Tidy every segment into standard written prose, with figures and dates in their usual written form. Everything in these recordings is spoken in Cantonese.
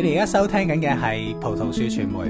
哋而家收聽緊嘅係葡萄樹傳媒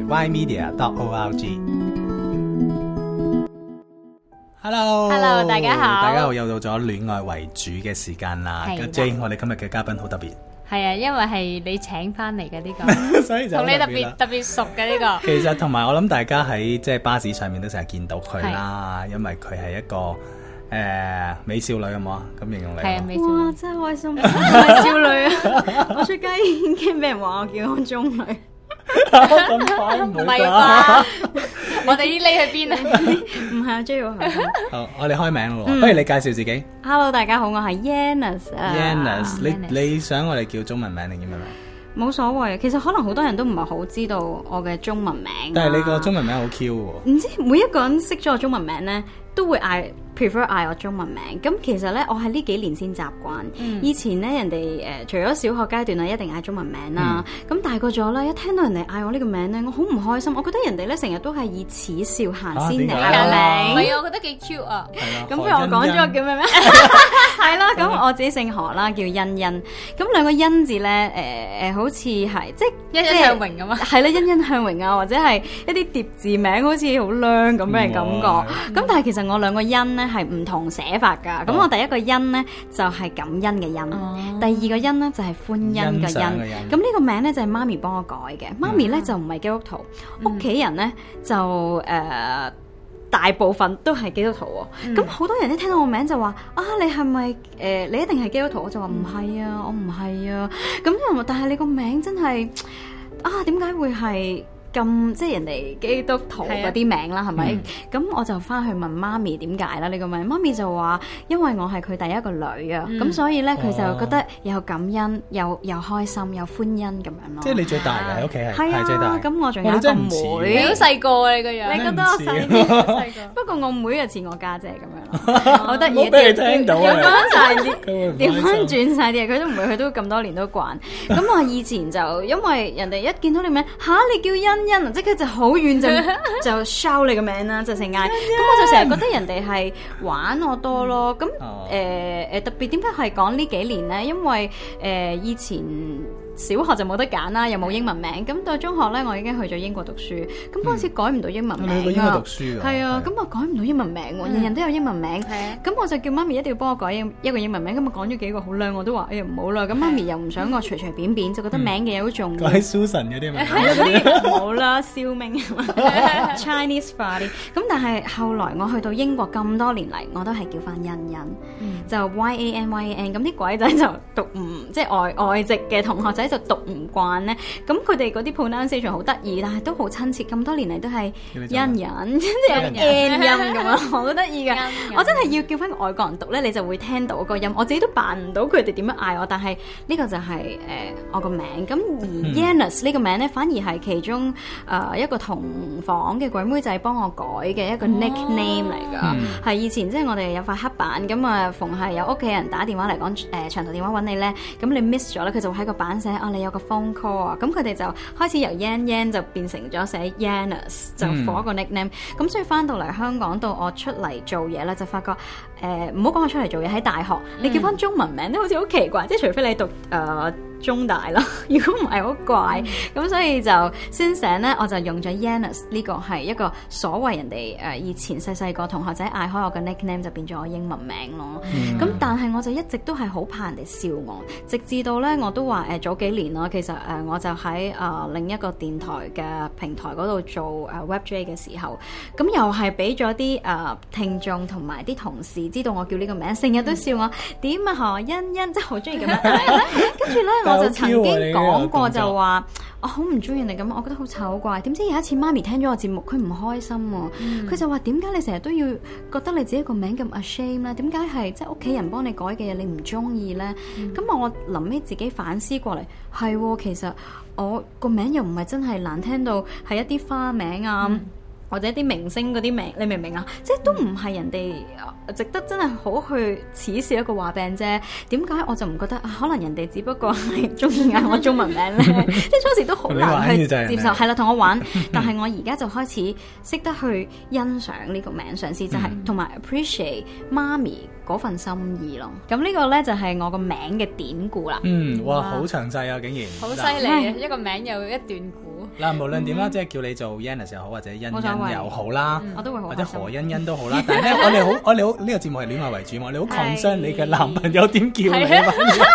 ymedia.org。Hello， 大家好， 大家好，又到咗戀愛為主嘅時間啦。Jane，我哋今日嘅嘉賓好特別。 係啊，因為係你請翻嚟嘅呢個， 所以就同你特別熟嘅呢個。 其實同埋我諗大家喺即係巴士上面都成日見到佢啦，因為佢係一個美少女，有冇啊？咁形容你係啊，美少女。 哇，真係開心，美少女啊！我出街已經俾人話我叫我中女。 咁快唔係啩？我哋啲匿去邊啊？ 唔係啊，追我係。 好，我哋開名咯，不如你介紹自己。 Hello， 大家好，我係 Yannis。Yannis， 你想我哋叫中文名定英文名？ 冇所謂，其實可能好多人都唔係好知道我嘅中文名。 但係你個中文名好 Q 喎。 唔知每一個人識咗我中文名咧，都會prefer 嗌我中文名。咁其實咧，我係呢幾年先習慣。以前咧，人哋除咗小學階段啊，一定嗌中文名啦。咁大個咗咧，一聽到人哋嗌我呢個名咧，我好唔開心。我覺得人哋咧成日都係以恥笑行先嚟嗌我名。 唔係啊，我覺得幾 cute 啊。 咁不如我講咗個叫咩？係啦，咁我自己姓何啦，叫欣欣。咁兩個欣字咧，好似係即欣欣向榮咁啊。 係啦，欣欣向榮啊，或者係一啲疊字名，好似好靚咁嘅感覺。咁但係其實我兩個欣咧係唔同寫法㗎。咁我第一個欣咧就係感恩嘅欣，第二個欣咧就係歡欣嘅欣。咁呢個名咧就係媽咪幫我改嘅。媽咪咧就唔係基督徒，屋企人咧就大部分都係基督徒喎。咁好多人一聽到我名就話啊，你係咪你一定係基督徒？我就話唔係啊，我唔係啊。咁但係你個名真係啊，點解會係咁即係人哋基督徒嗰啲名啦，係咪？咁我就翻去問媽咪點解啦呢個名。媽咪就話因為我係佢第一個女啊，咁所以咧佢就覺得又感恩又開心又歡欣咁樣咯。 即係你最大嘅喺屋企係最大。 咁我仲有一個妹， 你好細個啊你個樣。 你覺得我細啲？不過我妹又似我家姐咁樣咯，好得意。 冇俾你聽到啊！ 調翻晒啲，調翻轉晒啲嘢，佢都唔會，佢都咁多年都慣。咁我以前就因為人哋一見到你名嚇，你叫欣欣，即刻就好遠就 shout 你個名啦，就成嗌。咁我就成日覺得人哋係玩我多咯。咁特別點解係講呢幾年咧？因為以前小學就冇得揀啦，又冇英文名。咁到中學咧，我已經去咗英國讀書。咁嗰陣時改唔到英文名啊。 你去英國讀書㗎？ 係啊，咁我改唔到英文名喎，人人都有英文名。咁我就叫媽咪一定要幫我改一個英文名。咁我講咗幾個好靚，我都話哎呀唔好啦。咁媽咪又唔想我隨隨便便，就覺得名嘅嘢好重要。 改 Susan 嗰啲咪？ 唔好啦，燒命 Chinese party。咁但係後來我去到英國咁多年嚟，我都係叫翻欣欣，就 YAN。咁啲鬼仔就讀唔即係外籍嘅同學仔就讀唔慣咧。咁佢哋嗰啲 pronunciation 好得意，但係都好親切。咁多年嚟都係欣欣，即係 N 音咁樣，好得意嘅。我真係要叫翻外國人讀咧，你就會聽到個音。我自己都扮唔到佢哋點樣嗌我，但係呢個就係我個名。咁而 Yannis 呢個名咧，反而係其中一個同房嘅鬼妹仔幫我改嘅一個 nickname 嚟㗎。係以前即係我哋有塊黑板，咁啊逢係有屋企人打電話嚟講長途電話揾你咧，咁你 miss 咗咧，佢就會喺個板寫你有個 phone call 啊。咁佢哋就開始由 Yan 就變成咗寫 Yannis， 就 for 一個 nickname。咁所以翻到嚟香港到我出嚟做嘢咧，就發覺唔好講我出嚟做嘢喺大學，你叫翻中文名都好似好奇怪，即係除非你讀中大啦，如果唔係好怪。咁所以就先醒咧，我就用咗 Yannis 呢個係一個所謂人哋以前細個同學仔嗌開我嘅 nickname， 就變咗我英文名咯。咁但係我就一直都係好怕人哋笑我，直至到咧我都話早幾年咯，其實我就喺另一個電台嘅平台嗰度做WebJ 嘅時候，咁又係俾咗啲聽眾同埋啲同事知道我叫呢個名，成日都笑我點啊何欣欣，即係好中意咁樣嗌。跟住咧我就曾經講過就話我好唔中意你咁，我覺得好醜怪。點知有一次媽咪聽咗我節目，佢唔開心喎。佢就話點解你成日都要覺得你自己個名咁 ashamed 咧？點解係即係屋企人幫你改嘅嘢你唔中意咧？咁我臨尾自己反思過嚟，係其實我個名又唔係真係難聽到係一啲花名啊。 或者啲明星嗰啲名，你明唔明啊？即係都唔係人哋值得真係好去恥笑一個話病啫。點解我就唔覺得可能人哋只不過係中意嗌我中文名咧？即係初時都好難去接受，係啦，同我玩。但係我而家就開始識得去欣賞呢個名，嘗試就係同埋 appreciate 媽咪嗰份心意咯。咁呢個咧就係我個名嘅典故啦。 哇，好詳細啊，竟然好犀利啊！一個名有一段故。 嗱，無論點啦，即係叫你做 Yannis 又好，或者欣欣又好啦， 我都會好， 或者何欣欣都好啦。但係咧，我哋好呢個節目係戀愛為主嘛，你好 concern 你嘅男朋友點叫你啊？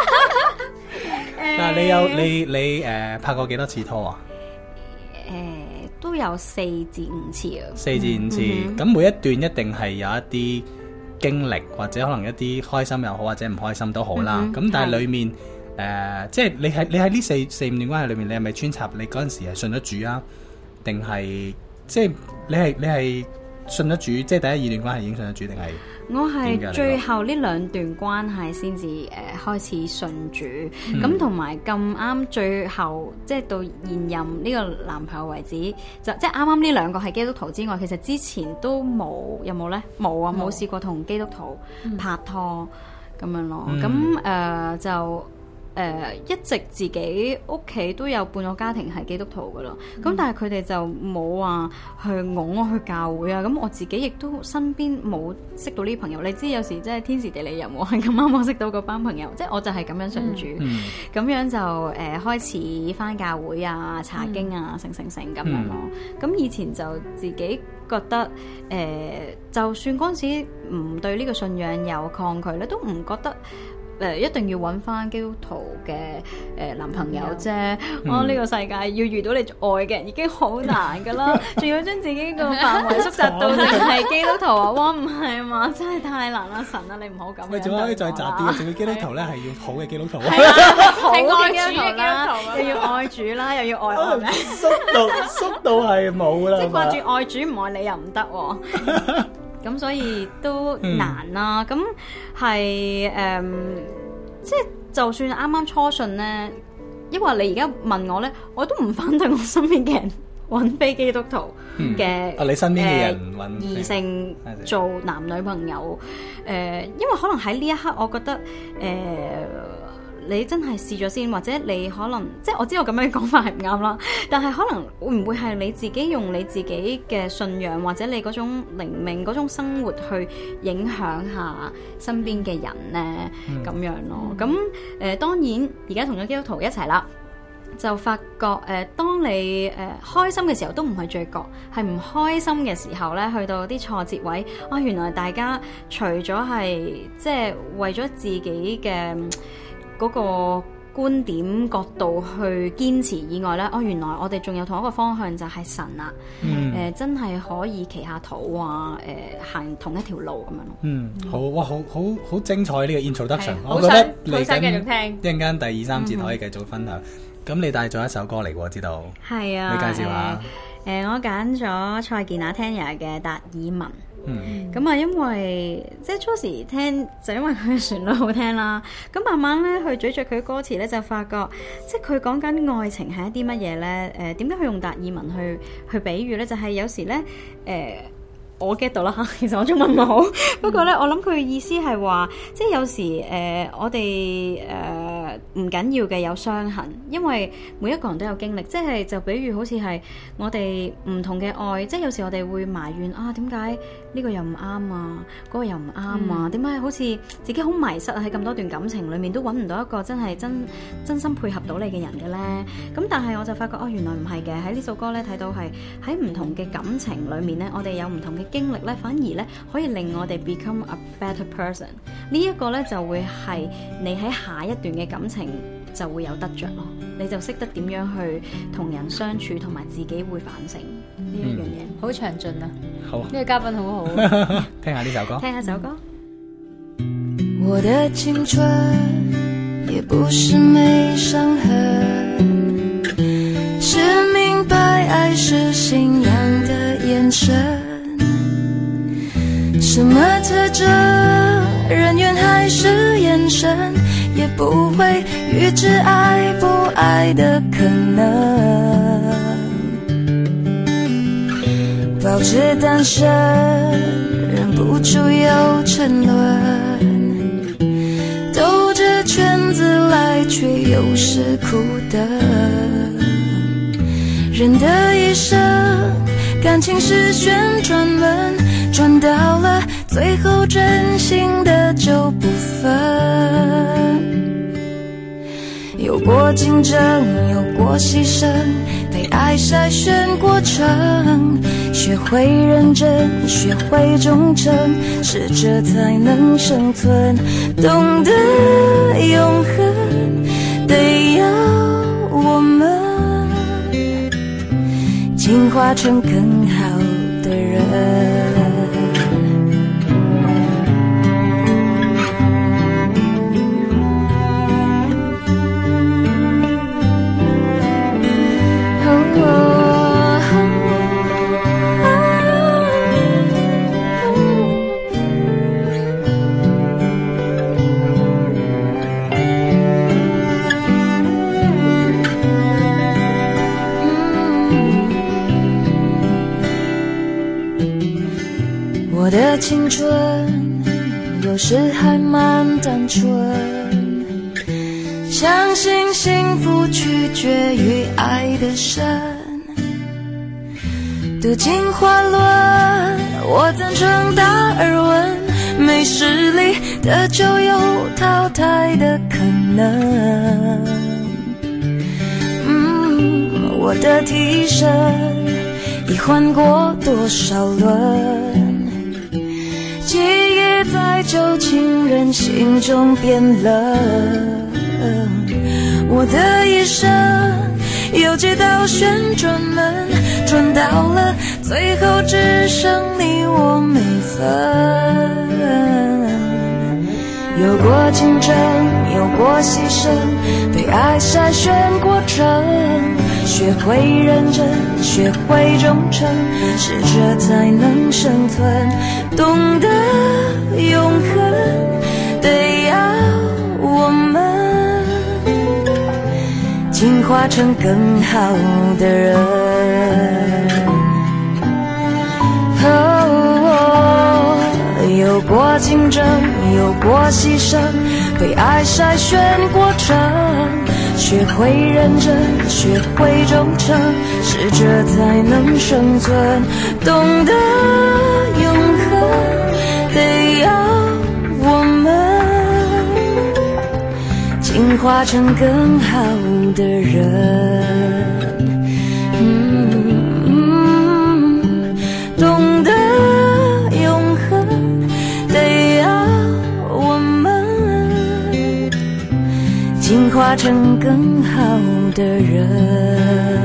但係你拍過幾多次拖啊？ 都有4至5次啊。 4至5次，咁每一段一定係有一啲經歷，或者可能一啲開心又好，或者唔開心都好啦。咁但係裡面即係你喺呢4、5段關係裏面，你係咪穿插你嗰陣時係信得主啊？定係即係你係信得主，即係第一、2段關係已經信得主，定係？我係最後呢2段關係先至開始信主，咁同埋咁啱最後即係到現任呢個男朋友為止，就即係啱啱呢2個係基督徒之外，其實之前都冇，有冇呢？冇啊，冇試過同基督徒拍拖咁樣咯。咁就一直自己屋企都有半個家庭係基督徒噶咯，咁但係佢哋就冇話去拱我去教會啊。咁我自己亦都身邊冇識到呢啲朋友。你知有時真係天時地利人和，係咁啱我識到嗰班朋友，即係我就係咁樣信主，咁樣就開始返教會啊、查經啊、成咁樣咯。咁以前就自己覺得就算嗰陣時唔對呢個信仰有抗拒咧，都唔覺得一定要揾翻基督徒嘅男朋友啫。呢個世界要遇到你愛嘅人已經好難噶啦，仲要將自己個範圍縮窄到淨係基督徒啊！哇，唔係嘛，真係太難啦！神啊，你唔好咁樣。喂， 仲可以再窄啲，仲要基督徒咧係要好嘅基督徒， 係好嘅基督徒啦，又要愛主啦，又要愛我咧。 縮到係冇啦， 即係掛住愛主唔愛你又唔得喎。咁所以都難啦。咁係即係就算啱啱初信咧，因為你而家問我咧，我都唔反對我身邊嘅人揾非基督徒嘅你身邊嘅人揾異性做男女朋友。因為可能喺呢一刻，我覺得你真係試咗先，或者你可能即係我知道咁樣嘅講法係唔啱啦，但係可能會唔會係你自己用你自己嘅信仰或者你嗰種靈命嗰種生活去影響下身邊嘅人呢？咁樣咯。咁當然而家同咗基督徒一齊啦，就發覺當你開心嘅時候都唔係罪過，係唔開心嘅時候呢，去到啲挫折位，原來大家除咗係即係為咗自己嘅嗰個觀點角度去堅持以外咧，原來我哋仲有同一個方向就係神啊，真係可以祈下禱啊，行同一條路咁樣咯。 好哇，好精彩呢個 introduction，我覺得嚟緊繼續聽， 一陣間第2、3節可以繼續分享。咁你帶咗一首歌嚟喎，知道？ 係啊， 你介紹下。 我揀咗蔡健雅 Tanya 嘅達爾文。咁因為即係初時聽就因為佢嘅旋律好聽啦，咁慢慢咧去咀嚼佢嘅歌詞咧，就發覺即係佢講緊愛情係一啲乜嘢咧？點解佢用達爾文去比喻咧？就係有時咧我 get 到啦嚇，其實我中文唔好，不過咧我諗佢嘅意思係話，即係有時我哋唔緊要嘅有傷痕，因為每一個人都有經歷，即係就比如好似係我哋唔同嘅愛，即係有時我哋會埋怨點解呢個又唔啱啊，嗰個又唔啱啊，點解好似自己好迷失喺咁多段感情裡面都揾唔到一個真係真心配合到你嘅人嘅咧？咁但係我就發覺原來唔係嘅，喺呢首歌咧睇到係喺唔同嘅感情裡面咧，我哋有唔同嘅經歷咧，反而咧可以令我哋 become a better person。呢一個咧就會係你喺下一段嘅感情就會有得着咯，你就識得點樣去同人相處，同埋自己會反省呢一樣嘢。 好詳盡啊！ 好， 呢個嘉賓好好。 聽下呢首歌。 聽下首歌。 我的青春也不是沒傷痕，是明白愛是信仰的眼神，什麼特徵人緣還是眼神，也不會預知愛不愛的可能，保保持单身，忍不住又沉沦，兜着圈子来，却又是苦的。人的一生，感情是旋转门，转到了最后，真心的就不分。有过竞争，有过牺牲，被爱筛选过程，学会认真，学会忠诚，适者才能生存。懂得永恒，得要我们进化成更好的人。我的青春有时还蛮单纯，相信幸福取决于爱的深。读进化论，我赞成达尔文，没实力的就有淘汰的可能。我的替身已换过多少轮，记忆在旧情人心中变冷。我的一生有几道旋转门，转到了最后只剩你我没分。有过竞争，有过牺牲，被爱筛选过程，学会认真，学会忠诚，适者才能生存。懂得永恒，得要我们进化成更好的人。有过竞争，有过牺牲，被爱筛选过程，学会认真，学会忠诚，适者才能生存。懂得永恒，得要我们进化成更好的人。懂得永恒，得要我们进化成更好的人。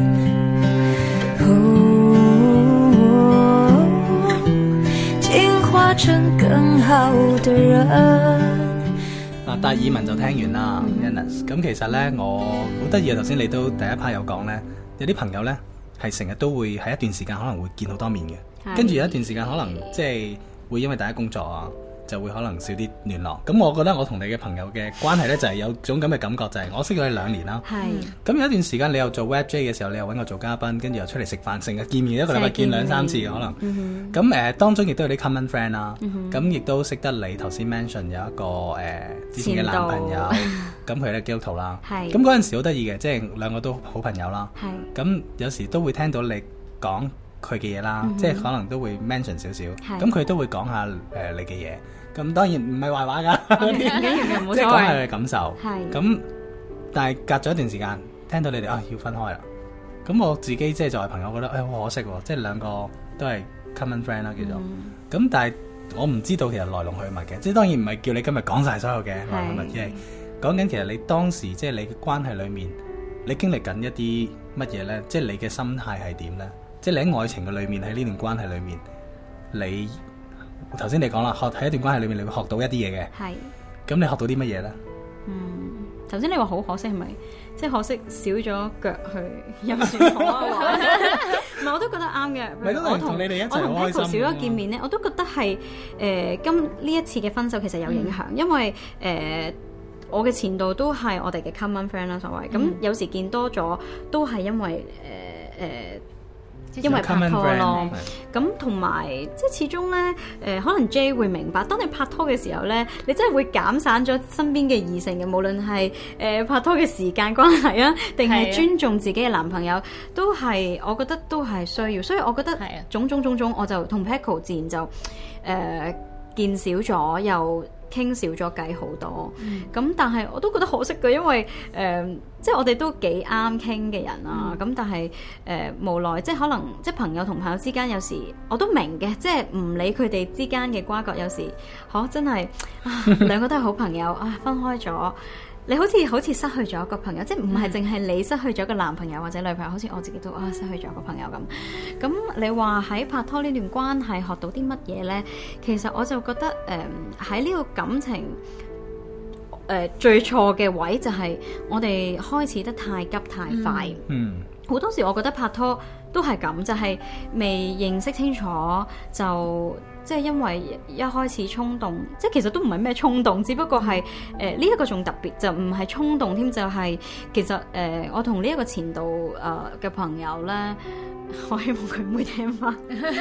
进化成更好的人。 達爾文就聽完啦 Yannis 咁其實呢，我好得意啊！頭先你都第一 part 有講呢，有啲朋友呢係成日都會喺一段時間可能會見好多面嘅，跟住有一段時間可能即係會因為大家工作啊，就會可能少啲聯絡。咁我覺得我同你嘅朋友嘅關係呢，就係有種咁嘅感覺，就係我識咗你2年啦。咁有一段時間你又做 Web J 嘅時候，你又揾我做嘉賓，跟住又出嚟食飯，成日見面，一個禮拜見2-3次嘅可能。咁當中亦都有啲 common friend 啦，咁亦都識得你頭先 mention 有一個之前嘅男朋友，咁佢係基督徒啦。咁嗰陣時好得意嘅，即係兩個都好朋友啦。咁有時都會聽到你講佢嘅嘢啦，即係可能都會 mention 少少，咁佢都會講下你嘅嘢。咁當然唔係壞話㗎，即係講下佢嘅感受。咁但係隔咗一段時間，聽到你哋要分開啦。咁我自己即係作為朋友覺得好可惜喎，即係兩個都係 common friend 啦叫做。咁但係我唔知道其實來龍去脈嘅，即係當然唔係叫你今日講晒所有嘅來龍去脈，而係講緊其實你當時即係你嘅關係裡面，你經歷緊一啲乜嘢咧？即係你嘅心態係點咧？即係你喺愛情嘅裏面，喺呢段關係裏面，你頭先你講啦，喺一段關係裏面，你會學到一啲嘢嘅。咁你學到啲乜嘢咧？ 頭先你話好可惜係咪？即係可惜少咗腳去飲船河啊！唔係，我都覺得啱嘅。我同你哋一齊好開心。少咗見面咧，我都覺得係今呢一次嘅分手其實有影響，因為我嘅前度都係我哋嘅 common friend 啦，所謂咁有時見多咗都係因為因為拍拖 common 咯 friend， 咁同埋即係始終咧，可能 J 會明白，當你拍拖嘅時候咧，你真係會減散咗身邊嘅異性嘅，無論係拍拖嘅時間關係啊，定係尊重自己嘅男朋友，都係我覺得都係需要。所以我覺得種種，我就同 Paco 自然就見少咗，又傾少咗偈好多。咁但係我都覺得可惜嘅，因為即係我哋都幾啱傾嘅人啊。咁但係無奈，即係可能即係朋友同朋友之間有時我都明嘅，即係唔理佢哋之間嘅瓜葛，有時真係兩個都係好朋友分開咗。你好似失去咗一個朋友，即係唔係淨係你失去咗個男朋友或者女朋友，好似我自己都失去咗一個朋友咁。咁你話喺拍拖呢段關係學到啲乜嘢呢？其實我就覺得喺呢個感情最錯嘅位就係我哋開始得太急太快。好多時我覺得拍拖都係咁，就係未認識清楚就。即係因為一開始衝動，即係其實都唔係咩衝動，只不過係呢一個仲特別，就唔係衝動添，就係其實我同呢一個前度嘅朋友咧，我希望佢唔會聽翻。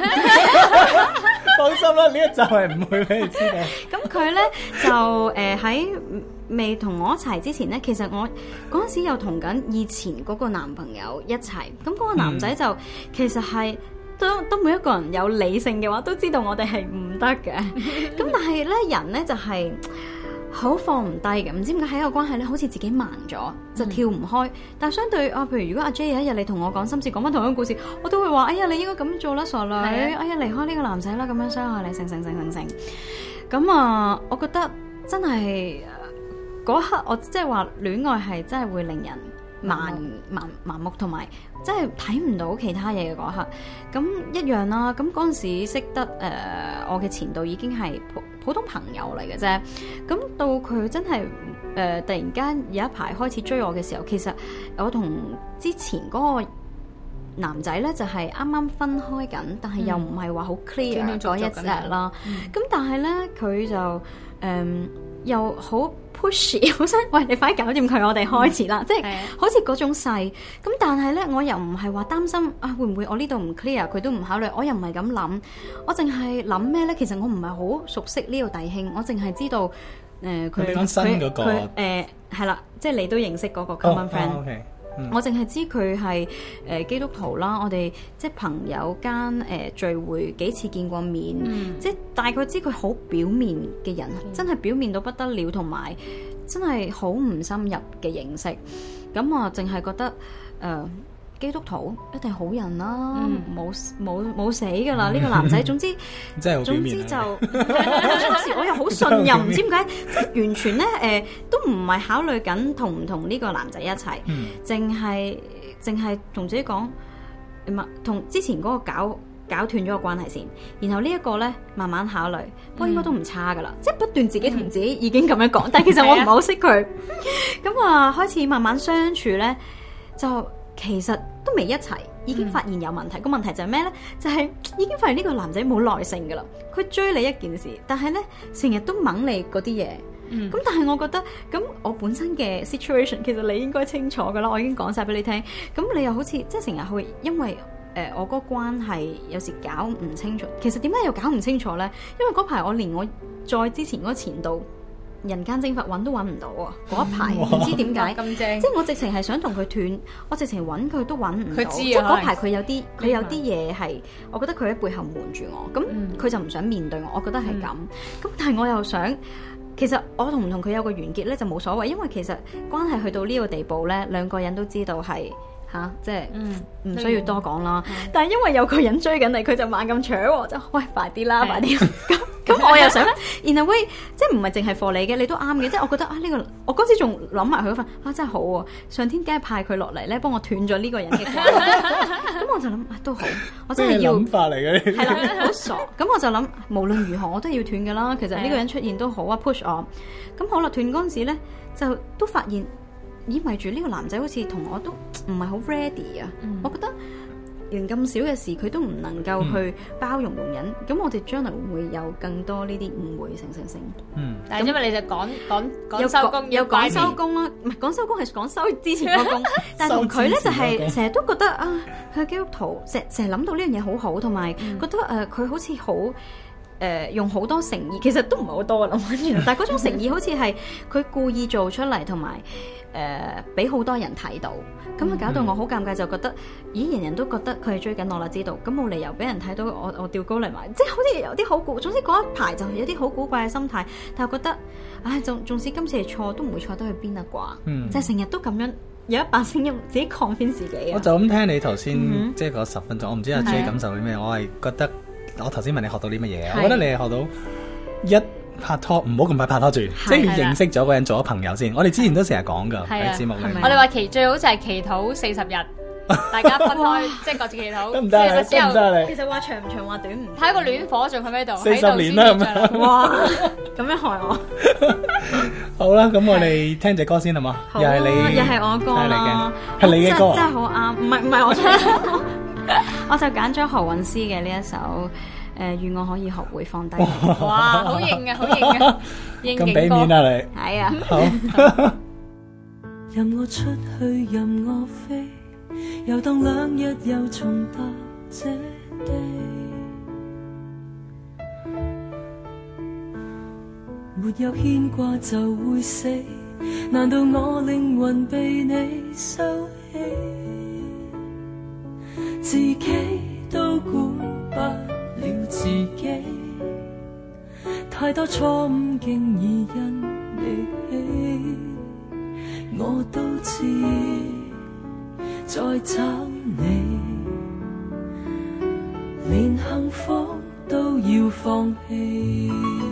放心啦，呢一集係唔會俾你知嘅。咁佢咧就喺未同我一齊之前咧，其實我嗰陣時又同緊以前嗰個男朋友一齊，咁嗰個男仔就其實係。都每一個人有理性嘅話，都知道我哋係唔得嘅。咁但係咧，人咧就係好放唔低嘅。唔知點解喺一個關係咧，好似自己盲咗，就跳唔開。但係相對譬如如果阿 J 有一日你同我講心事，講翻同一個故事，我都會話：哎呀，你應該咁做啦，傻女！哎呀，離開呢個男仔啦，咁樣傷害你，成。咁我覺得真係嗰刻，我即係話戀愛係真係會令人盲目，同埋真係睇唔到其他嘢嘅嗰刻，咁一樣啦。咁嗰陣時識得我嘅前度已經係普通朋友嚟嘅啫。咁到佢真係突然間有一排開始追我嘅時候，其實我同之前嗰個男仔咧就係啱啱分開緊，但係又唔係話好 clear 嗰一隻啦。咁但係咧佢就又好 pushy， 好想喂你快啲搞掂佢，我哋開始啦，即係好似嗰種勢。咁但係咧，我又唔係話擔心會唔會我呢度唔 clear， 佢都唔考慮，我又唔係咁諗，我淨係諗咩咧？其實我唔係好熟悉呢個弟兄，我淨係知道佢講新嗰個係啦，即係你都認識嗰個 common friend。我淨係知佢係基督徒啦，我哋即係朋友間聚會幾次見過面，即係大概知佢好表面嘅人，真係表面到不得了，同埋真係好唔深入嘅認識。咁我淨係覺得基督徒一定好人啦，冇死噶啦呢個男仔。總之總之就有時我又好信任，唔知點解，即係完全咧都唔係考慮緊同唔同呢個男仔一齊，淨係同自己講，同之前嗰個搞斷咗個關係先，然後呢一個咧慢慢考慮，不過應該都唔差噶啦，即係不斷自己同自己已經咁樣講，但係其實我唔係好識佢。咁開始慢慢相處咧，就其實都未一齊，已經發現有問題。個問題就係咩呢？就係已經發現呢個男仔冇耐性噶啦。佢追你一件事，但係呢成日都掹你嗰啲嘢。咁但係我覺得，咁我本身嘅 situation 其實你應該清楚噶啦，我已經講晒俾你聽。咁你又好似即係成日會因為我嗰個關係有時搞唔清楚。其實點解又搞唔清楚呢？因為嗰排我連我再之前嗰個前度人間蒸發揾都揾唔到啊！嗰一排唔知點解咁正，即係我直情係想同佢斷，我直情揾佢都揾唔到。即係嗰排佢有啲嘢係，我覺得佢喺背後瞞住我，咁佢就唔想面對我。我覺得係咁。咁但係我又想，其實我同唔同佢有個完結咧就冇所謂，因為其實關係去到呢個地步咧，兩個人都知道係即係唔需要多講啦。但係因為有個人追緊你，佢就猛咁搶喎，就喂快啲啦，快啲！咁我又想咧，然後喂，即係唔係淨係貨你嘅，你都啱嘅。即係我覺得呢個，我嗰時仲諗埋佢嗰份真係好喎，上天梗係派佢落嚟咧，幫我斷咗呢個人嘅關係。咁我就諗都好，我真係要諗法嚟嘅，係啦，好傻。咁我就諗，無論如何我都要斷㗎啦。其實呢個人出現都好啊，push 我。咁好啦，斷嗰陣時咧，就都發現意味住呢個男仔好似同我都唔係好 ready 啊。我覺得連咁少嘅事佢都唔能夠去包容容忍，咁我哋將來會唔會有更多呢啲誤會成？ 但係因為你就講收工， 有講收工啦，唔係講收工係講收之前嗰工，但係同佢咧就係成日都覺得啊，佢係基督徒，成日諗到呢樣嘢好好，同埋覺得佢好似好。用好多誠意，其實都唔係好多啦，但係嗰種誠意好似係佢故意做出嚟，同埋俾好多人睇到，咁啊搞到我好尷尬，就覺得咦，人人都覺得佢係追緊我啦，知道，咁冇理由俾人睇到我吊高嚟埋，即係好似有啲好古，總之嗰一排就係有啲好古怪嘅心態，但係覺得唉，縱使今次係錯，都唔會錯得去邊啊啩，即係成日都咁樣有一把聲音自己 convince 自己啊。 我就咁聽你頭先即係嗰10分鐘，我唔知阿 J 感受啲咩，我係覺得。我頭先問你學到啲乜嘢啊？我覺得你係學到一拍拖唔好咁快拍拖住，即係要認識咗個人做咗朋友先。我哋之前都成日講㗎喺節目裏面。 我哋話最好就係祈禱40日，大家分開即係各自祈禱。 得唔得啊？得唔得啊？ 其實話長唔長，話短唔短。 睇個戀火仲喺度 ，40年啦，係咪？ 哇！咁樣害我。 好啦，咁我哋聽隻歌先好嘛？又係你， 又係我歌啦， 係你嘅歌， 真係好啱。唔係我唱。我就揀咗何韻詩嘅呢一首願我可以學會放低。 哇，好型啊，好型啊， 咁俾面啊你。 係啊。 好。 任我出去任我飛，遊蕩2日又重踏這地，沒有牽掛就會死，難道我靈魂被你收起？自己都管不了自己，太多錯誤竟已因你起，我都知再找你，連幸福都要放棄。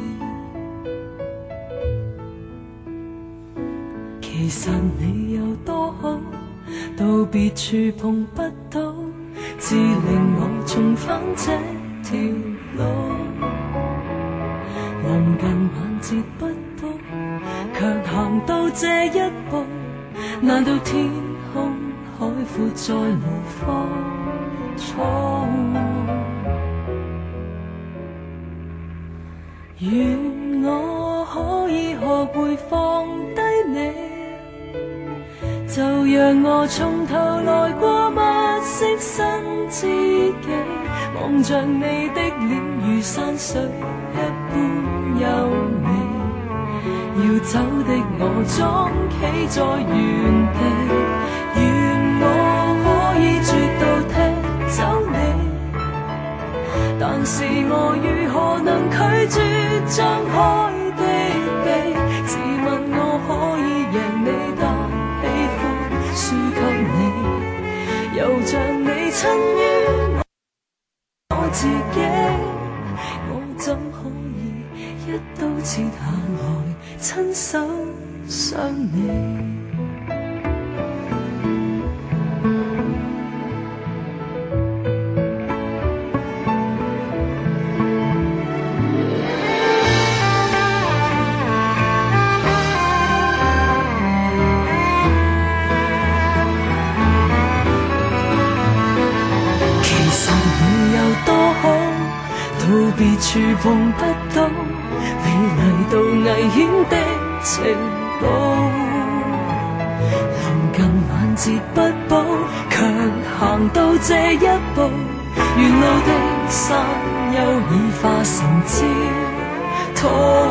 其實你有多好，到別處碰不到，只令我重返這條路，臨近晚節不保，卻行到這一步，難道天空海闊再無芳草？願我可以學會放低你，就讓我從頭來過物色新知己，望着你的臉如山水一般優美，要走的我總企在原地，願我可以絕道踢走你，但是我如何能拒絕張開的臂，自問我可以贏你，但喜歡輸給你，又像你親於我自己，我怎可以一刀切下來親手傷你？到別處碰不到，你嚟到危險的程度，臨近晚節不保，卻行到這一步，沿路的山丘已化成焦土，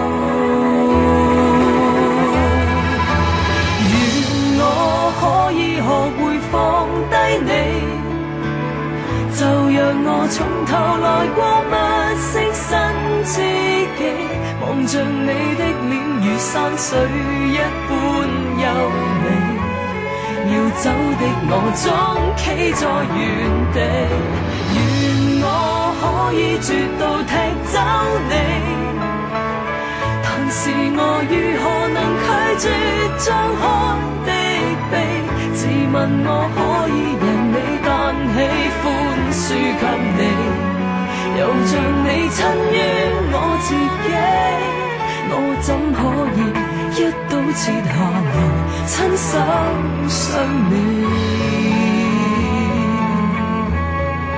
願我可以學會放低你，就讓我從頭來過物色新知己，望着你的臉如山水一般優美，要走的我總企在原地，願我可以絕道踢走你，但是我如何能拒絕張開的臂，自問我可以贏你，但喜歡輸給你，又像你親於我自己，我怎可以一刀切下來親手傷你？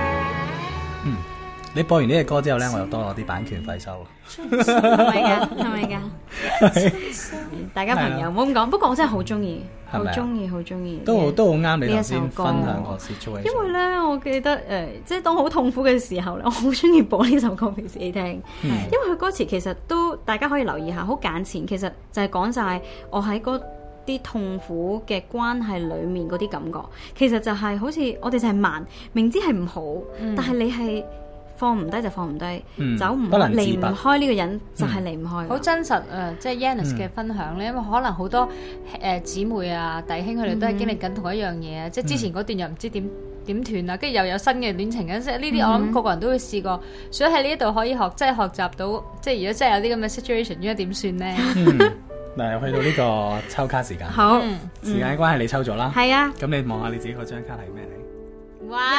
你播完呢隻歌之後咧，我又多攞啲版權費收。 係咪㗎？大家朋友唔好咁講，不過我真係好中意，好中意，好中意。 都好啱你頭呢先一首歌分享個 situation。 因為咧，我記得即係當好痛苦嘅時候咧，我好中意播呢首歌俾自己聽。因為佢歌詞其實都大家可以留意下，好簡淺，其實就係講晒我喺嗰啲痛苦嘅關係裡面嗰啲感覺。其實就係好似我哋就係慢，明知係唔好，但係你係放唔低就放唔低，走唔開離唔開呢個人就係離唔開。 好真實即係 Yannis 嘅分享咧，因為可能好多姊妹啊、弟兄佢哋都係經歷緊同一樣嘢啊，即係之前嗰段又唔知點斷啊，跟住又有新嘅戀情嘅，即係呢啲我諗個個人都會試過，所以喺呢一度可以即係學習到，即係如果真係有啲咁嘅 situation，應該點算咧？ 嗱，去到呢個抽卡時間， 好， 時間嘅關係你抽咗啦， 係啊， 咁你望下你自己嗰張卡係咩嚟？ 哇！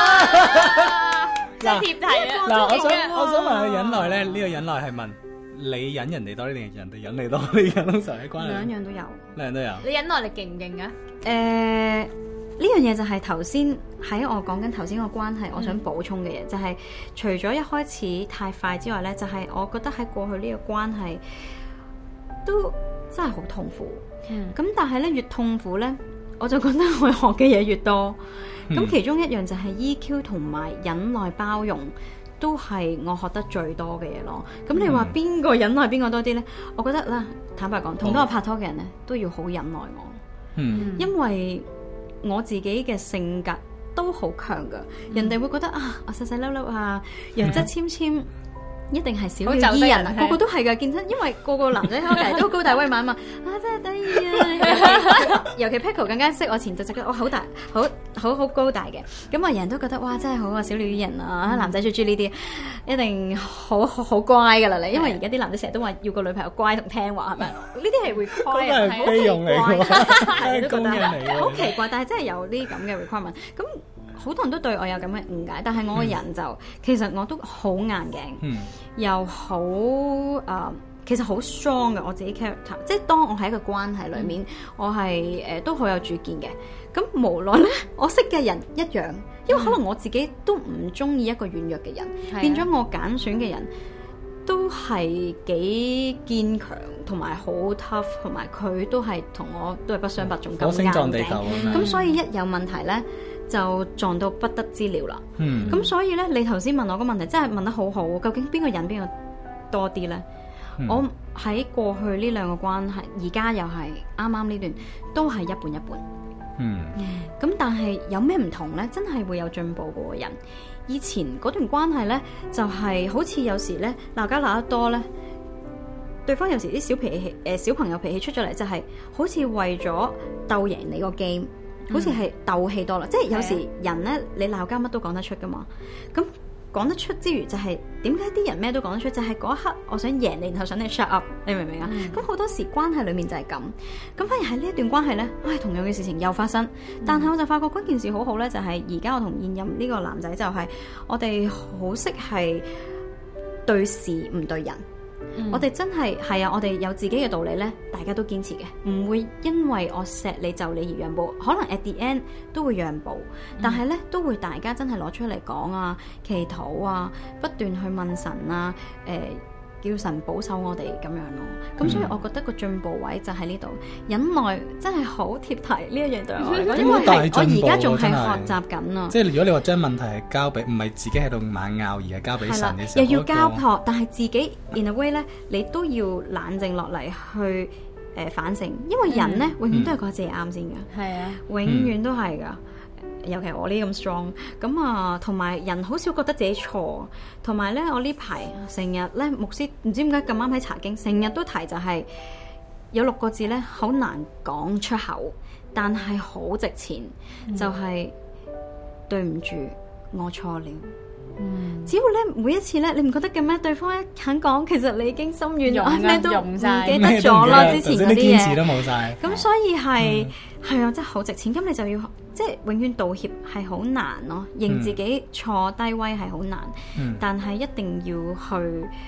真係貼題啊！ 嗱，我想問佢忍耐咧，呢個忍耐係問你忍人哋多啲定係人哋忍你多啲嘅？通常嘅關係兩樣都有， 兩樣都有。 你忍耐力勁唔勁啊？ 呢樣嘢就係頭先喺我講緊頭先個關係，我想補充嘅嘢就係除咗一開始太快之外呢，就係我覺得喺過去呢個關係都真係好痛苦。咁但係呢，越痛苦呢，我就覺得我學嘅嘢越多。咁其中一樣就係 EQ 同埋忍耐包容，都係我學得最多嘅嘢咯。咁你話邊個忍耐邊個多啲呢？我覺得啦，坦白講，同多我拍拖嘅人呢，都要好忍耐我。因為我自己嘅性格都好強噶，人哋會覺得啊，我細細粒粒啊，弱質纖纖。一定係小鳥依人啊！個個都係㗎，見親，因為個個男仔喺屋企都高大威猛嘛，啊真係得意啊！尤其 Paco 更加識我前度直嘅，我好大，好高大嘅，咁啊人都覺得哇真係好啊，小鳥依人啊！男仔最中意呢啲，一定好乖㗎啦你，因為而家啲男仔成日都話要個女朋友乖同聽話係咪？呢啲係 require 係菲傭嚟㗎， 係都覺得好奇怪，但係真係有啲咁嘅 requirement 咁。好多人都對我有咁嘅誤解，但係我個人就、其實我都好硬頸，又好其實好 strong 嘅我自己 character。即係當我喺一個關係裡面，我係都好有主見嘅。咁無論咧，我識嘅人一樣，因為可能我自己都唔中意一個軟弱嘅人，變咗我揀選嘅人都係幾堅強，同埋好 tough， 同埋佢都係同我都係不相伯仲咁硬頸。咁所以一有問題咧，就撞到不得之了啦。咁所以咧，你頭先問我個問題真係問得好好，究竟邊個忍邊個多啲咧？我喺過去呢兩個關係，而家又係啱啱呢段，都係一半一半。咁但係有咩唔同咧？真係會有進步嘅人。以前嗰段關係咧，就係好似有時咧鬧交鬧得多咧，對方有時啲小脾氣小朋友脾氣出咗嚟，就係好似為咗鬥贏你個 game。好似係鬥氣多啦，即係有時人咧，你鬧交乜都講得出噶嘛。咁講得出之餘，就係點解啲人咩都講得出？就係嗰一刻我想贏你，然後想你 shut up， 你明唔明啊？咁好多時關係裡面就係咁。咁反而喺呢一段關係咧，同樣嘅事情又發生，但係我就發覺嗰件事好好咧，就係而家我同現任呢個男仔就係我哋好識係對事唔對人。我哋真係啊！我哋有自己嘅道理呢，大家都堅持嘅，唔會因為我錫你就你而讓步。可能 at the end 都會讓步，但係呢都會大家真係攞出嚟講啊、祈禱啊、不斷去問神啊、叫神保守我哋咁樣咯。咁所以我覺得個進步位就喺呢度，忍耐真係好貼題呢一樣對我嚟講，因為我而家仲係學習緊啊。 即係如果你話將問題係交俾，唔係自己喺度猛拗，而係交俾神嘅時候， 又要交託，但係自己 in a way 咧，你都要冷靜落嚟去反省，因為人咧永遠都係覺得自己啱先㗎，係啊，永遠都係㗎。尤其我呢咁 strong， 咁啊，同埋人好少覺得自己錯，同埋咧，我呢排成日咧，牧師唔知點解咁啱喺查經，成日都提就係有6個字咧，好難講出口，但係好值錢，就係對唔住，我錯了。只要咧每一次咧，你唔覺得嘅咩？對方一肯講，其實你已經心軟，咩都唔記得咗啦。之前嗰啲嘢都冇晒。咁所以係啊，真係好值錢。咁你就要即係永遠道歉係好難咯，認自己錯低威係好難，但係一定要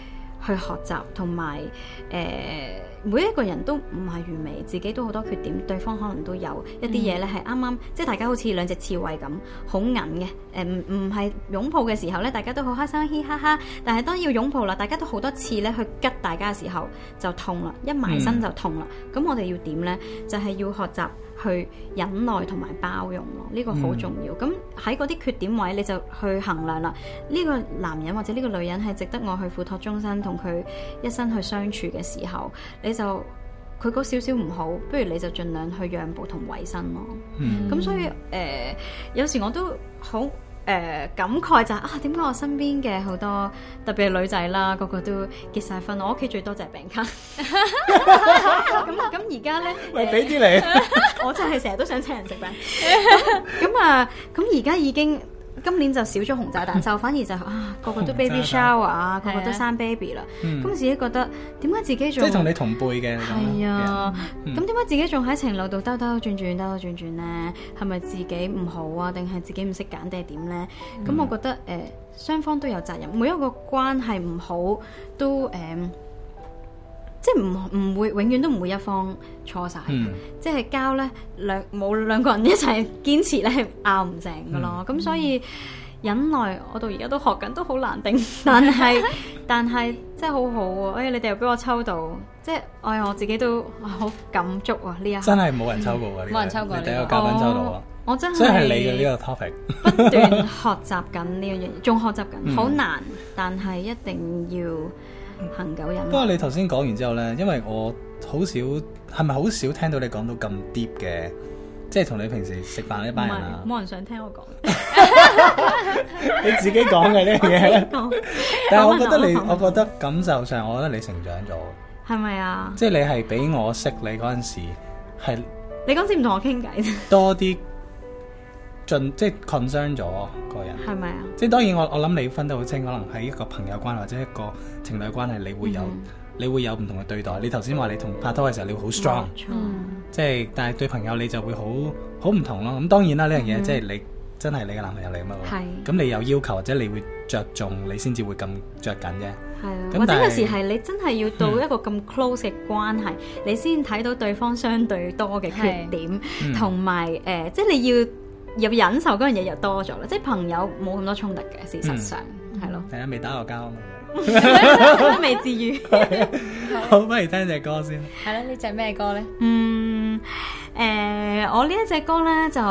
去學習，同埋每一個人都唔係完美，自己都好多缺點，對方可能都有一啲嘢咧係啱啱，即係大家好似兩隻刺蝟咁，好韌嘅。唔係擁抱嘅時候咧，大家都好開心嘻哈哈，但係當要擁抱啦，大家都好多次咧去吉大家嘅時候就痛啦，一埋身就痛啦。咁我哋要點咧？就係要學習去忍耐同埋包容咯，呢個好重要。咁喺嗰啲缺點位，你就去衡量啦。呢個男人或者呢個女人係值得我去付託終身，同佢一生去相處嘅時候，你就佢嗰少少唔好，不如你就盡量去讓步同委身咯。咁所以有時我都好感慨就係點解我身邊嘅好多特別係女仔啦，個個都結晒婚，我屋企最多就係餅卡。咁而家咧， 喂，俾啲你， 我真係成日都想請人食飯。咁而家已經今年就少咗紅炸彈就反而就個個都 baby shower 啊，個個都生 baby 啦。咁自己覺得點解自己仲即係同你同輩嘅係啊？咁點解自己仲喺情路度兜兜轉轉呢？係咪自己唔好啊？定係自己唔識揀定係點呢？咁我覺得雙方都有責任，每一個關係唔好都即係唔會永遠都唔會一方錯晒。即係交咧冇兩個人一齊堅持咧係拗唔成噶咯。咁所以忍耐我到而家都學緊，都好難定。但係真係好好喎！你哋又俾我抽到，即係我自己都好感觸啊！呢一真係冇人抽過㗎， 冇人抽過， 你第一個嘉賓抽到啊！ 我真係所以係你嘅呢個 topic 不斷學習緊呢樣嘢，仲學習緊，好難，但係一定要恒久忍耐。 不過你頭先講完之後咧，因為我好少係咪好少聽到你講到咁 deep 嘅，即係同你平時食飯呢班人啊， 冇人想聽我講。 你自己講嘅呢樣嘢。但係我覺得感受上，我覺得你成長咗。 係咪啊？ 即係你係比我識你嗰陣時係。 你嗰陣時唔同我傾偈。 多啲即係 concern 咗個人。 係咪啊？ 即係當然我諗你分得好清，可能喺一個朋友關係或者一個情侶關係，你會有唔同嘅對待。你頭先話你同拍拖嘅時候你會好 strong，即係但係對朋友你就會好唔同咯。咁當然啦，呢樣嘢即係你真係你嘅男朋友嚟嘛。咁你有要求或者你會着重，你先至會咁着緊啫。 係啊，或者有時係你真係要到一個咁 close 嘅關係，你先睇到對方相對多嘅缺點，同埋即係你要忍受嗰樣嘢又多咗啦。即係朋友冇咁多衝突嘅，事實上係咯。 係啊，未打過交啊嘛。 都未至於。 好，不如聽隻歌先。 係啦，呢隻咩歌咧？ 我呢一隻歌咧就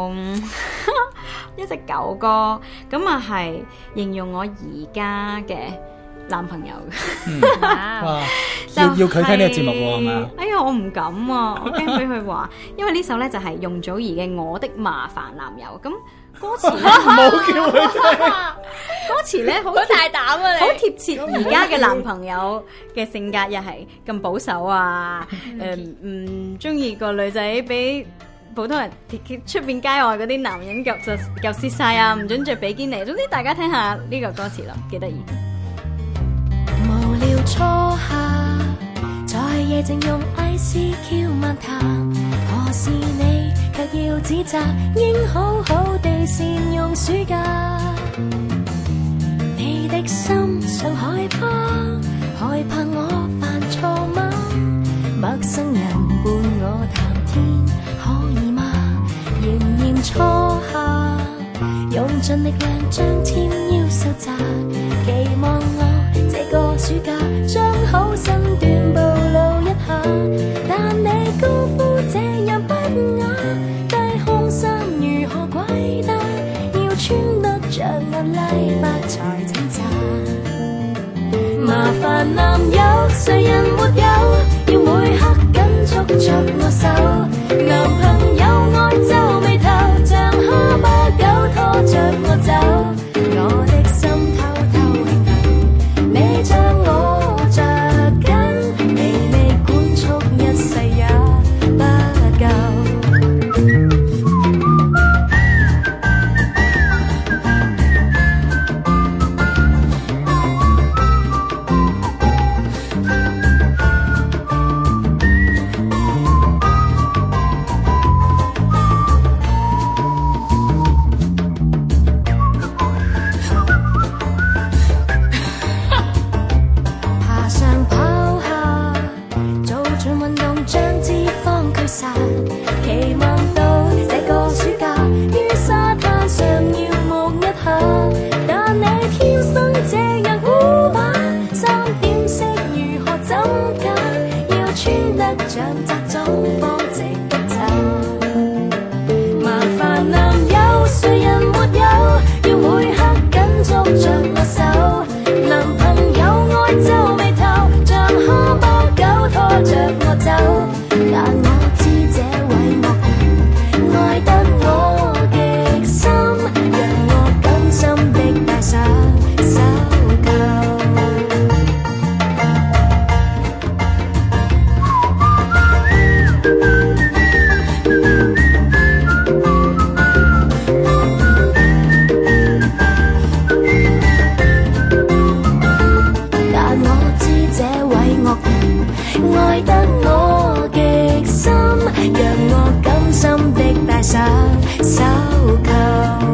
一隻舊歌，咁啊係形容我而家嘅男朋友嘅。 哇！要佢聽呢個節目喎，係嘛？ 哎呀，我唔敢啊，我驚俾佢話，因為呢首咧就係容祖兒嘅《我的麻煩男友》。咁歌詞咧冇叫佢聽， 歌詞咧好大膽啊！ 好貼切而家嘅男朋友嘅性格，又係咁保守啊，唔中意個女仔俾普通人出邊街外嗰啲男人夾蝕晒啊，唔准着比堅尼。總之大家聽下呢個歌詞啦，幾得意。 無聊初夏，在夜靜用 ICQ 漫談，何時你卻要指責，應好好地善用暑假。你的心常害怕我犯錯嗎？陌生人伴我談天可以嗎？炎炎初夏，用盡力量將纖腰收窄，期望我這個暑假將好身段暴露一下，但你高呼這樣不雅，低胸衫如何鬼帶，要穿得像銀麗白才稱讚。麻煩男友，誰人沒有？要每刻緊捉着我手，男朋友愛皺眉頭，像哈巴狗拖着我走，我的心偷偷慶幸，你將我着緊，微管束一世也不夠。 上燒烤。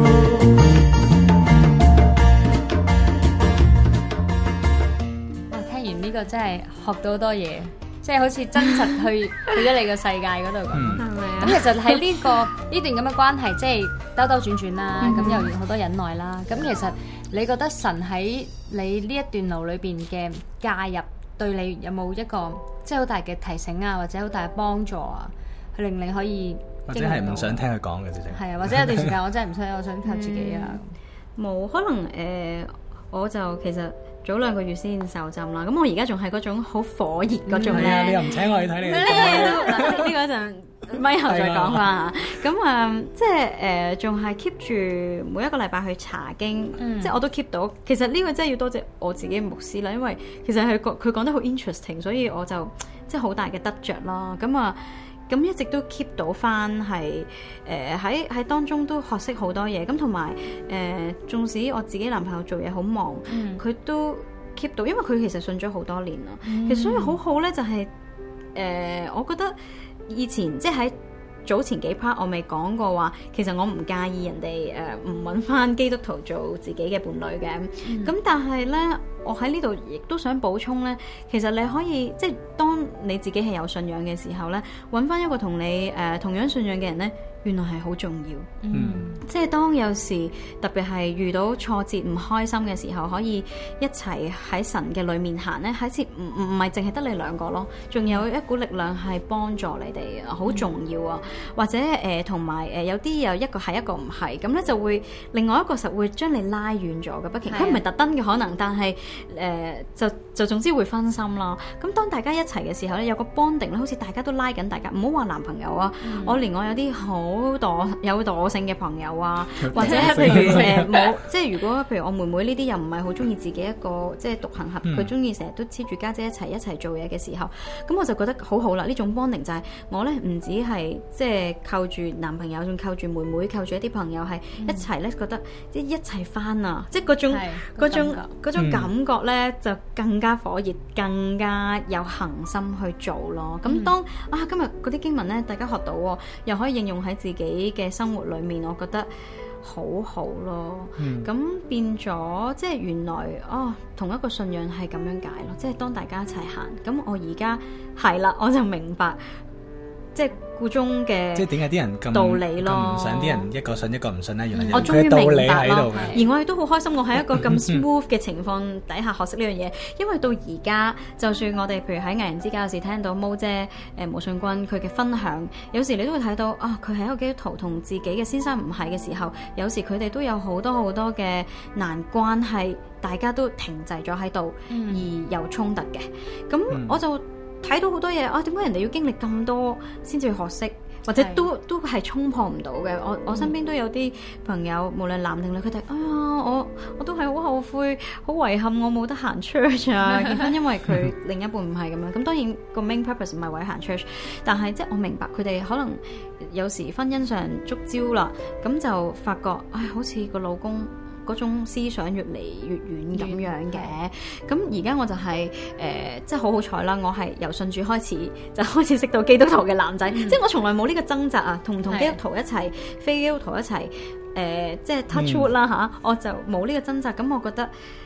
哇！聽完呢個真係學到好多嘢，即係好似真實去咗你個世界嗰度咁。 係咪啊？ 咁其實喺呢段咁嘅關係，即係兜兜轉轉啦，咁又要好多忍耐啦。咁其實你覺得神喺你呢一段路裏邊嘅介入，對你有冇一個即係好大嘅提醒啊，或者好大嘅幫助啊，去令你可以或者係唔想聽佢講嘅直情。 係啊，或者有段時間我真係唔想，我想靠自己啊。 冇可能我就其實早2個月先受浸啦。咁我而家仲係嗰種好火熱嗰種咧。 你又唔請我去睇你？ 呢個就咪後再講啦。咁即係仲係 keep 住每一個禮拜去查經，即係我都 keep 到。其實呢個真係要多謝我自己牧師啦，因為其實係佢講得好 interesting，所以我就即係好大嘅得着啦。咁一直都 keep 到翻係喺當中都學識好多嘢，咁同埋縱使我自己男朋友做嘢好忙，佢都 keep 到，因為佢其實信咗好多年啦。其實所以好好咧，就係我覺得以前即係喺早前幾 part 我未講過話，其實我唔介意人哋唔揾翻基督徒做自己嘅伴侶嘅。咁但係咧，我喺呢度亦都想補充咧，其實你可以即係當你自己係有信仰嘅時候咧，揾翻一個同你同樣信仰嘅人咧，原來係好重要。即係當有時特別係遇到挫折唔開心嘅時候，可以一齊喺神嘅裏面行咧，好似唔係淨係得你2個咯，仲有一股力量係幫助你哋，好重要啊！或者同埋有啲有一個係一個唔係，咁咧就會另外一個實會將你拉遠咗嘅。畢竟佢唔係特登嘅可能，但係就總之會分心啦。咁當大家一齊嘅時候咧，有個 bonding 咧，好似大家都拉緊大家。唔好話男朋友啊，我連我有啲好有惰性嘅朋友啊，或者譬如冇即係如果譬如我妹妹呢啲又唔係好中意自己一個即係獨行俠，佢中意成日都黐住家姐一齊做嘢嘅時候，咁我就覺得好好啦。呢種 bonding 就係我咧唔止係即係靠住男朋友，仲靠住妹妹，靠住一啲朋友係一齊咧，覺得即係一齊翻啊！即係嗰種感覺咧，就更加火熱，更加有恒心去做咯。咁當今日嗰啲經文咧，大家學到又可以應用喺自己嘅生活裏面，我覺得好好咯。咁變咗即係原來同一個信仰係咁樣解咯。即係當大家一齊行，咁我而家係啦，我就明白即係故中嘅即係點解啲人咁道理咯， 咁唔想啲人一個信一個唔信咧？原來我終於道理明白咯。 喺度嘅。 而我亦都好開心，我喺一個咁 smooth 嘅情況底下學識呢樣嘢。因為到而家，就算我哋譬如喺藝人之家有時聽到毛姐毛舜筠佢嘅分享，有時你都會睇到佢係一個基督徒，同自己嘅先生唔係嘅時候，有時佢哋都有好多好多嘅難關係，大家都停滯咗喺度，而有衝突嘅。咁我就睇到好多嘢點解人哋要經歷咁多先至學識，或者都係衝破唔到嘅。我身邊都有啲朋友，無論男定女，佢哋我都係好後悔、好遺憾，我冇得行 church 啊！結婚因為佢另一半唔係咁樣。咁當然個 main purpose 唔係為行 church， 但係即係我明白佢哋可能有時婚姻上觸礁啦，咁就發覺好似個老公嗰種思想越嚟越遠咁樣嘅。咁而家我就係即係好好彩啦！我係由信主開始就開始識到基督徒嘅男仔，即係我從來冇呢個掙扎啊，同唔同基督徒一齊，非基督徒一齊即係 touch wood 啦我就冇呢個掙扎。咁我覺得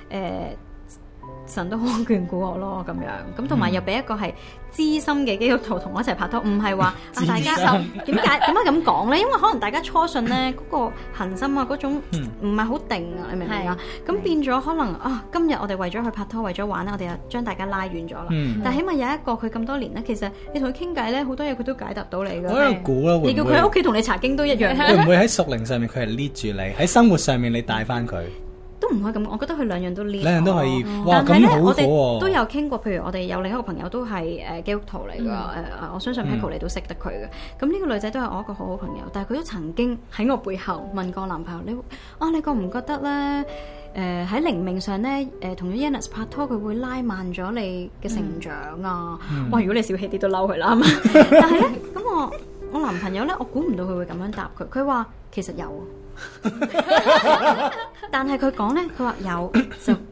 神都好眷顧我咯，咁樣咁同埋又俾一個係資深嘅基督徒同我一齊拍拖，唔係話大家點解咁講咧？因為可能大家初信咧嗰個恒心嗰種唔係好定啊，你明唔明啊？咁變咗可能今日我哋為咗去拍拖，為咗玩咧，我哋就將大家拉遠咗啦。但係起碼有一個佢咁多年咧，其實你同佢傾偈咧，好多嘢佢都解答到你㗎。 我喺度估啦， 你叫佢喺屋企同你查經都一樣。 會唔會喺屬靈上面佢係 lead 住你，喺生活上面你帶翻佢？ 都唔可以咁，我覺得佢兩樣都 lead， 兩樣都可以。 哇，但係咧，我哋好都有傾過，譬如我哋有另一個朋友都係基督徒嚟㗎。我相信 Pico 你都識得佢嘅。咁呢個女仔都係我一個好好朋友，但係佢都曾經喺我背後問過男朋友：你覺唔覺得咧？喺靈命上咧，同咗 Yannis 拍拖，佢會拉慢咗你嘅成長啊！哇，如果你小氣啲都嬲佢啦。但係咧，咁我男朋友咧，我估唔到佢會咁樣答佢。佢話其實有。但係佢講咧，佢話有就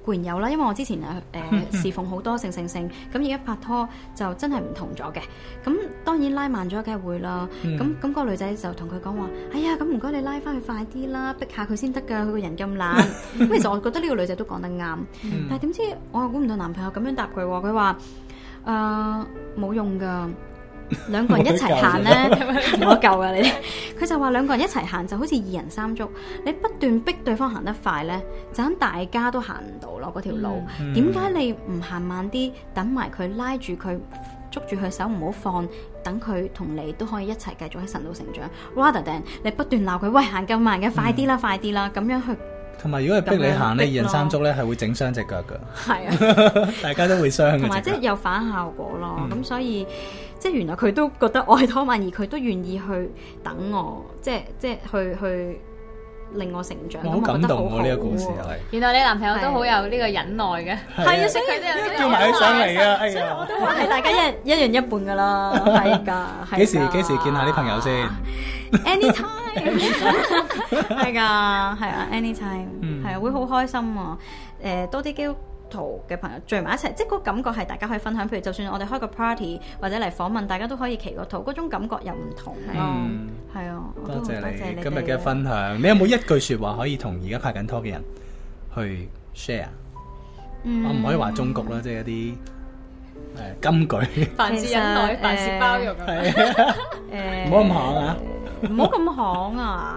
固然有啦，因為我之前侍奉好多成，咁而家拍拖就真係唔同咗嘅。咁當然拉慢咗梗係會啦。咁個女仔就同佢講話：哎呀，咁唔該你拉翻佢快啲啦，逼下佢先得㗎，佢個人咁懶。咁其實我覺得呢個女仔都講得啱。但係點知我又估唔到男朋友咁樣答佢喎，佢話冇用㗎。兩個人一齊行咧，冇得救噶你哋。佢就話兩個人一齊行就好似二人三足，你不斷逼對方行得快咧，就咁大家都行唔到咯嗰條路。點解你唔行慢啲，等埋佢拉住佢，捉住佢手唔好放，等佢同你都可以一齊繼續喺神度成長。Rather than 你不斷鬧佢，喂行咁慢嘅，快啲啦，快啲啦，咁樣去。 同埋如果係逼你行咧，二人三足咧係會整傷隻腳噶。係啊， 大家都會傷嘅。 同埋即係有反效果咯。咁所以即係原來佢都覺得我係拖慢，而佢都願意去等我，即係去令我成長。 好感動喎！呢個故事係。 原來你男朋友都好有呢個忍耐嘅。 係啊，所以佢叫埋佢上嚟啊！ 所以我都話係大家一人一半噶啦，係㗎。幾時見下啲朋友先 ？Anytime 係㗎，係啊 ，anytime 係啊，會好開心啊！多啲基督徒嘅朋友聚埋一齊，即係嗰個感覺係大家可以分享。譬如就算我哋開個 party 或者嚟訪問，大家都可以祈個禱，嗰種感覺又唔同咯。係啊， 多謝你今日嘅分享。你有冇一句説話可以同而家拍緊拖嘅人去 share？我唔可以話忠告啦，即係一啲金句。 凡事忍耐，凡事包容。 唔好咁行啊！ 唔好咁行啊！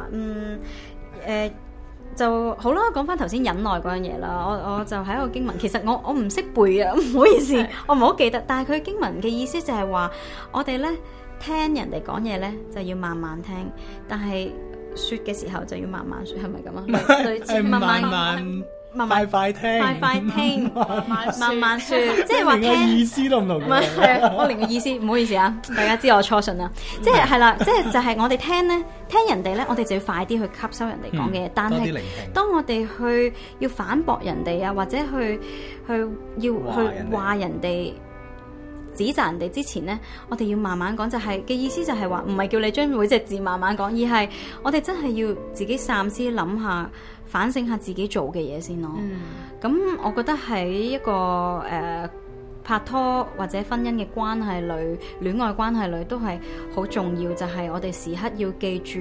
就好啦，講翻頭先忍耐嗰樣嘢啦。我就喺一個經文，其實我唔識背啊，唔好意思，我唔好記得。但係佢經文嘅意思就係話，我哋咧聽人哋講嘢咧就要慢慢聽，但係説嘅時候就要慢慢説，係咪咁啊？類似慢慢快聽，慢慢説，即係話聽意思都唔同。 唔係，我連個意思，唔好意思啊，大家知我初信啦。即係係啦，即係就係我哋聽咧，聽人哋咧，我哋就要快啲去吸收人哋講嘅嘢。但係當我哋去要反駁人哋啊，或者去話人哋。指責人哋之前呢，我哋要慢慢講，就係嘅意思就係話，唔係叫你將每隻字慢慢講，而係我哋真係要自己三思諗下，反省下自己做嘅嘢先咯。咁我覺得喺一個拍拖或者婚姻嘅關係裏，戀愛關係裏都係好重要，就係我哋時刻要記住，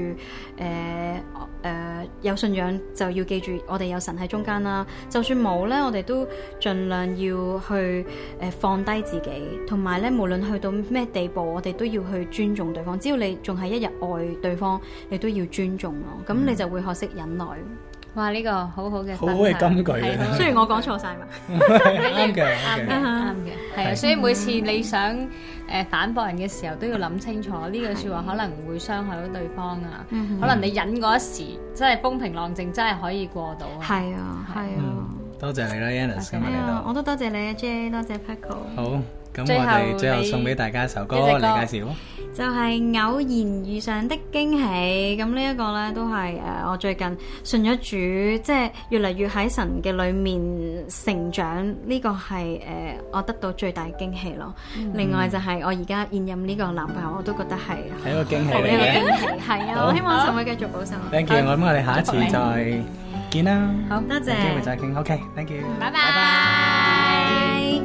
有信仰就要記住，我哋有神喺中間啦。就算冇呢，我哋都盡量要去放低自己，同埋呢，無論去到咩地步，我哋都要去尊重對方。只要你仲係一日愛對方，你都要尊重咯。咁你就會學識忍耐。 哇！呢個好好嘅金句嘅， 雖然我講錯晒嘛， 啱嘅， 係啊，所以每次你想反駁人嘅時候，都要諗清楚呢句説話可能會傷害到對方啊。可能你忍嗰一時，真係風平浪靜，真係可以過到。 係啊，係啊。 多謝你啦 Yannis 今日嚟到。 我都多謝你啊 J， 多謝 Paco。 好，咁我哋最後送俾大家一首歌嚟介紹。 就係偶然遇上的驚喜，咁呢一個呢，都係我最近信咗主，即係越嚟越喺神嘅裏面成長，呢個係我得到最大嘅驚喜咯。另外就係我而家現任呢個男朋友，我都覺得係一個驚喜嚟嘅， 一個驚喜係啊！我希望神會繼續保守。 Thank you，我哋下一次再見啦。 好，多謝， 有機會再傾。OK，Thank you， 拜拜。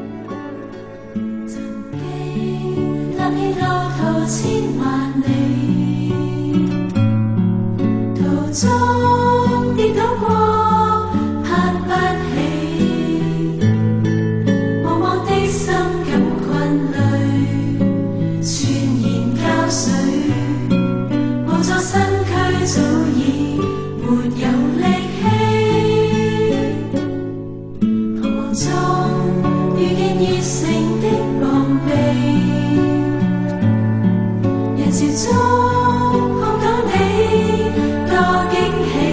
路千萬里，途中跌倒過，攀不起，茫茫的心感困累，全然交水，無助身軀早已沒有力氣，彷徨中遇見熱誠的膀臂。人潮中看到你，多驚喜。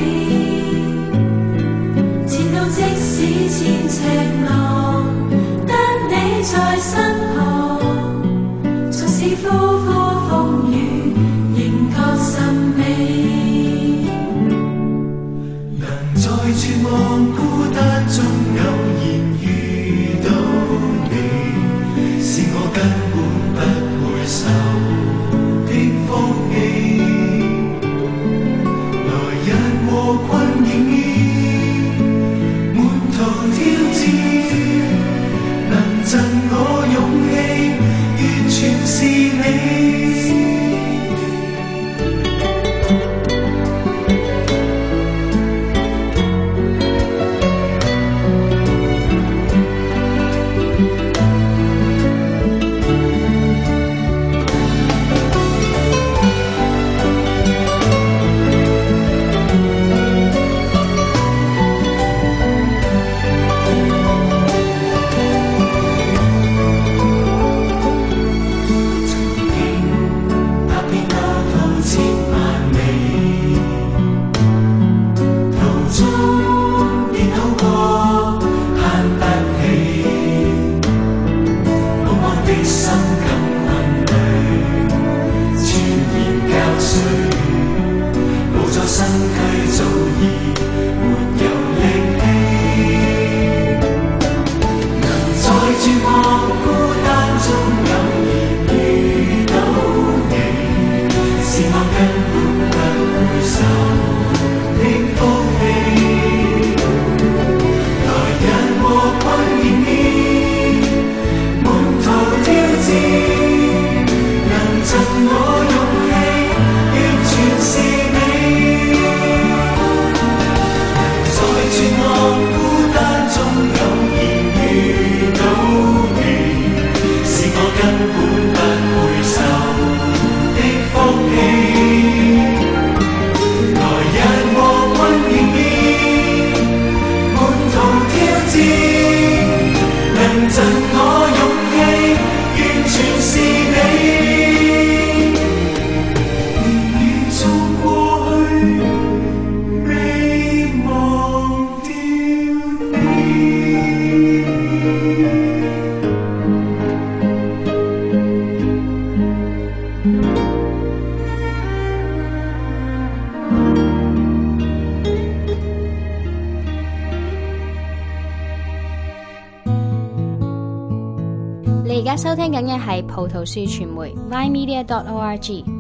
你而家收聽緊嘅係葡萄樹傳媒 mymedia.org。